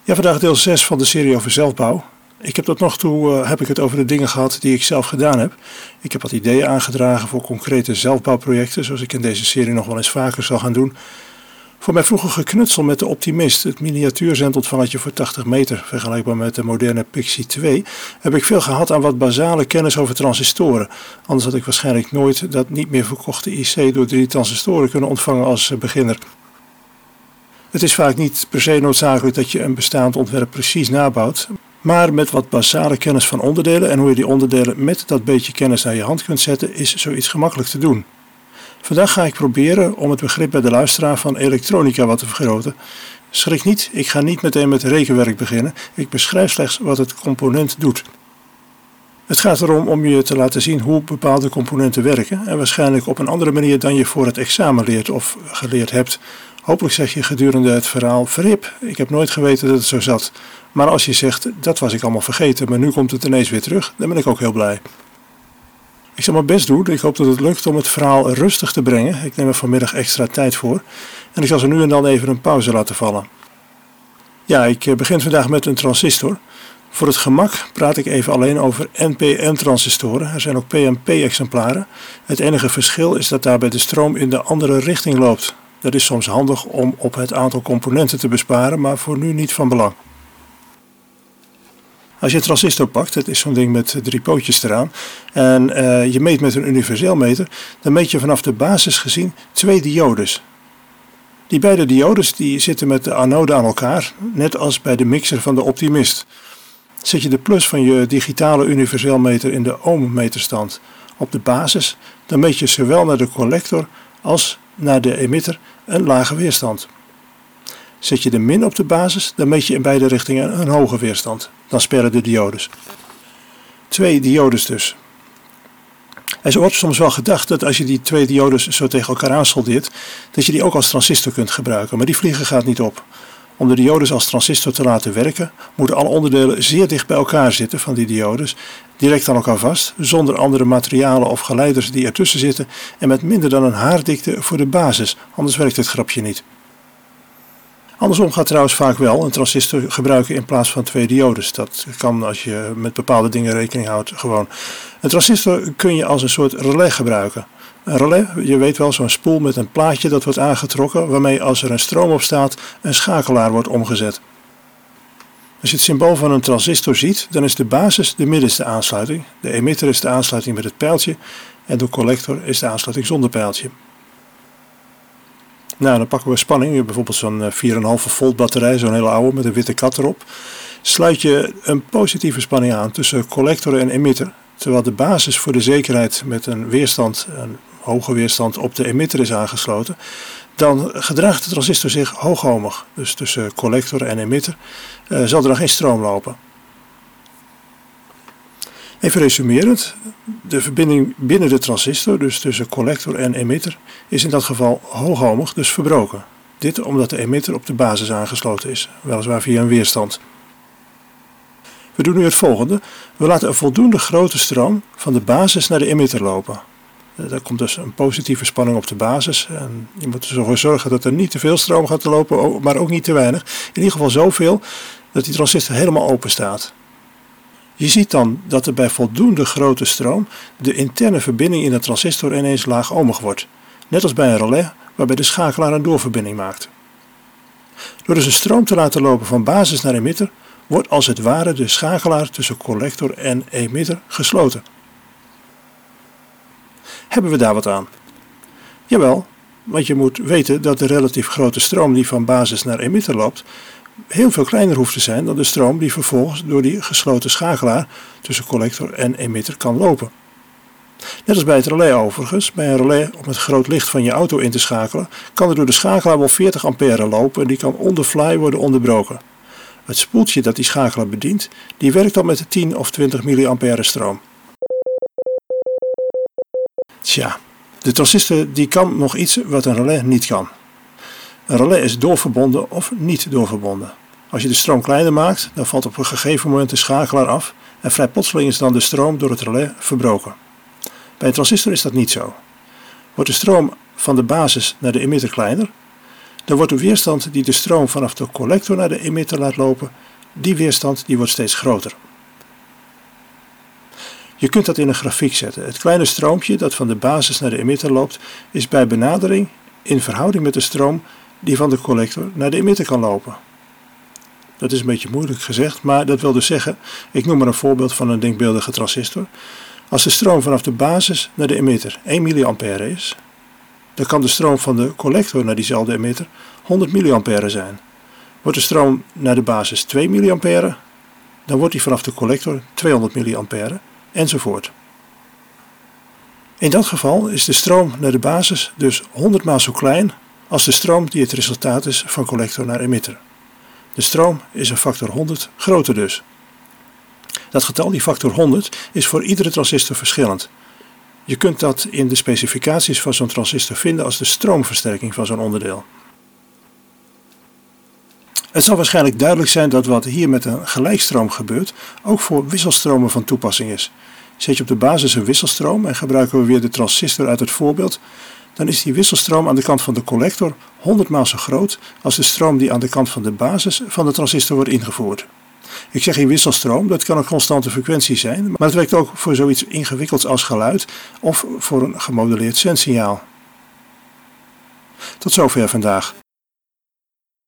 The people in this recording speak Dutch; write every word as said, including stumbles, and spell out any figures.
Ja, vandaag deel zes van de serie over zelfbouw. Ik heb tot nog toe uh, heb ik het over de dingen gehad die ik zelf gedaan heb. Ik heb wat ideeën aangedragen voor concrete zelfbouwprojecten, zoals ik in deze serie nog wel eens vaker zal gaan doen. Voor mijn vroegere knutsel met de Optimist, het miniatuurzendontvangertje voor tachtig meter, vergelijkbaar met de moderne Pixie twee, heb ik veel gehad aan wat basale kennis over transistoren. Anders had ik waarschijnlijk nooit dat niet meer verkochte I C door drie transistoren kunnen ontvangen als beginner. Het is vaak niet per se noodzakelijk dat je een bestaand ontwerp precies nabouwt, maar met wat basale kennis van onderdelen en hoe je die onderdelen met dat beetje kennis naar je hand kunt zetten, is zoiets gemakkelijk te doen. Vandaag ga ik proberen om het begrip bij de luisteraar van elektronica wat te vergroten. Schrik niet, ik ga niet meteen met rekenwerk beginnen, ik beschrijf slechts wat het component doet. Het gaat erom om je te laten zien hoe bepaalde componenten werken en waarschijnlijk op een andere manier dan je voor het examen leert of geleerd hebt. Hopelijk zeg je gedurende het verhaal, verrip, ik heb nooit geweten dat het zo zat. Maar als je zegt, dat was ik allemaal vergeten, maar nu komt het ineens weer terug, dan ben ik ook heel blij. Ik zal mijn best doen, ik hoop dat het lukt om het verhaal rustig te brengen. Ik neem er vanmiddag extra tijd voor en ik zal zo nu en dan even een pauze laten vallen. Ja, ik begin vandaag met een transistor. Voor het gemak praat ik even alleen over N P M-transistoren. Er zijn ook P N P-exemplaren. Het enige verschil is dat daarbij de stroom in de andere richting loopt. Dat is soms handig om op het aantal componenten te besparen, maar voor nu niet van belang. Als je een transistor pakt, het is zo'n ding met drie pootjes eraan, en uh, je meet met een universeel meter, dan meet je vanaf de basis gezien twee diodes. Die beide diodes die zitten met de anode aan elkaar, net als bij de mixer van de Optimist. Zet je de plus van je digitale universeel meter in de ohmmeterstand op de basis, dan meet je zowel naar de collector als naar de emitter een lage weerstand. Zet je de min op de basis, dan meet je in beide richtingen een hoge weerstand. Dan sperren de diodes. Twee diodes dus. Er wordt soms wel gedacht dat als je die twee diodes zo tegen elkaar aansoldeert, dat je die ook als transistor kunt gebruiken, maar die vliegen gaat niet op. Om de diodes als transistor te laten werken, moeten alle onderdelen zeer dicht bij elkaar zitten van die diodes, direct aan elkaar vast, zonder andere materialen of geleiders die ertussen zitten en met minder dan een haardikte voor de basis, anders werkt het grapje niet. Andersom gaat trouwens vaak wel een transistor gebruiken in plaats van twee diodes. Dat kan als je met bepaalde dingen rekening houdt gewoon. Een transistor kun je als een soort relais gebruiken. Een relais, je weet wel, zo'n spoel met een plaatje dat wordt aangetrokken, waarmee als er een stroom op staat, een schakelaar wordt omgezet. Als je het symbool van een transistor ziet, dan is de basis de middenste aansluiting, de emitter is de aansluiting met het pijltje en de collector is de aansluiting zonder pijltje. Nou, dan pakken we spanning, bijvoorbeeld zo'n vier komma vijf volt batterij, zo'n hele oude met een witte kat erop. Sluit je een positieve spanning aan tussen collector en emitter, terwijl de basis voor de zekerheid met een weerstand, een hoge weerstand op de emitter is aangesloten, dan gedraagt de transistor zich hoogohmig. Dus tussen collector en emitter uh, zal er dan geen stroom lopen. Even resumerend, de verbinding binnen de transistor, dus tussen collector en emitter, is in dat geval hoogohmig, dus verbroken. Dit omdat de emitter op de basis aangesloten is, weliswaar via een weerstand. We doen nu het volgende, we laten een voldoende grote stroom van de basis naar de emitter lopen. Daar komt dus een positieve spanning op de basis en je moet ervoor zorgen dat er niet te veel stroom gaat lopen, maar ook niet te weinig. In ieder geval zoveel dat die transistor helemaal open staat. Je ziet dan dat er bij voldoende grote stroom de interne verbinding in de transistor ineens laagohmig wordt. Net als bij een relais waarbij de schakelaar een doorverbinding maakt. Door dus een stroom te laten lopen van basis naar emitter wordt als het ware de schakelaar tussen collector en emitter gesloten. Hebben we daar wat aan? Jawel, want je moet weten dat de relatief grote stroom die van basis naar emitter loopt heel veel kleiner hoeft te zijn dan de stroom die vervolgens door die gesloten schakelaar tussen collector en emitter kan lopen. Net als bij het relais overigens, bij een relais om het groot licht van je auto in te schakelen, kan er door de schakelaar wel veertig ampère lopen en die kan on the fly worden onderbroken. Het spoeltje dat die schakelaar bedient, die werkt dan met tien of twintig milliampère stroom. Tja, de transistor die kan nog iets wat een relais niet kan. Een relais is doorverbonden of niet doorverbonden. Als je de stroom kleiner maakt, dan valt op een gegeven moment de schakelaar af en vrij plotseling is dan de stroom door het relais verbroken. Bij een transistor is dat niet zo. Wordt de stroom van de basis naar de emitter kleiner, dan wordt de weerstand die de stroom vanaf de collector naar de emitter laat lopen, die weerstand die wordt steeds groter. Je kunt dat in een grafiek zetten. Het kleine stroompje dat van de basis naar de emitter loopt, is bij benadering in verhouding met de stroom die van de collector naar de emitter kan lopen. Dat is een beetje moeilijk gezegd, maar dat wil dus zeggen, ik noem maar een voorbeeld van een denkbeeldige transistor. Als de stroom vanaf de basis naar de emitter één milliampère is, dan kan de stroom van de collector naar diezelfde emitter honderd milliampère zijn. Wordt de stroom naar de basis twee milliampère, dan wordt die vanaf de collector tweehonderd milliampère, enzovoort. In dat geval is de stroom naar de basis dus honderd maal zo klein als de stroom die het resultaat is van collector naar emitter. De stroom is een factor honderd groter dus. Dat getal, die factor honderd, is voor iedere transistor verschillend. Je kunt dat in de specificaties van zo'n transistor vinden als de stroomversterking van zo'n onderdeel. Het zal waarschijnlijk duidelijk zijn dat wat hier met een gelijkstroom gebeurt, ook voor wisselstromen van toepassing is. Zet je op de basis een wisselstroom en gebruiken we weer de transistor uit het voorbeeld, dan is die wisselstroom aan de kant van de collector honderd maal zo groot als de stroom die aan de kant van de basis van de transistor wordt ingevoerd. Ik zeg hier wisselstroom, dat kan een constante frequentie zijn, maar het werkt ook voor zoiets ingewikkelds als geluid of voor een gemodelleerd zendsignaal. Tot zover vandaag.